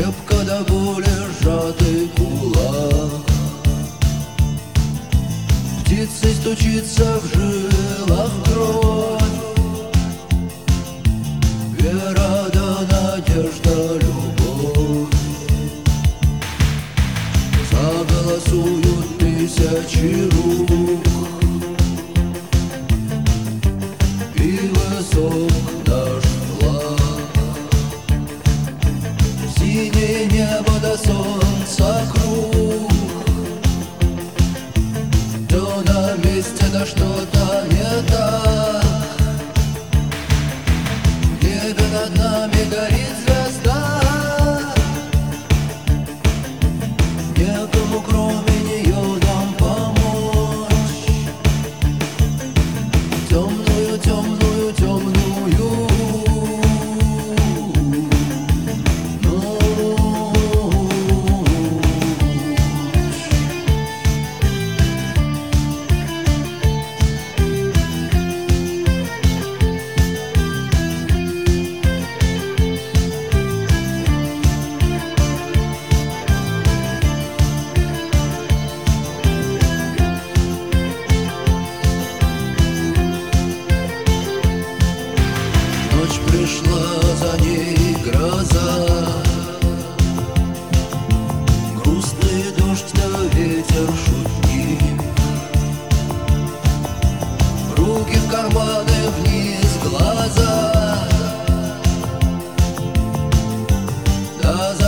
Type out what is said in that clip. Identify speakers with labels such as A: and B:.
A: Крепко до боли сжатый кулак. Птицей стучится в жилах кровь. Вера да надежда, любовь. Заголосуют тысячи рук, и высок наш флаг. Синее небо до солнца круг. Все на месте, да что-то не так. В небе над нами горит звезда. Некому кроме нее нам помочь. Темную, темную, темную ночь пришла, за ней гроза. Грустный дождь да ветер шутник. Руки в карманы, вниз глаза. Да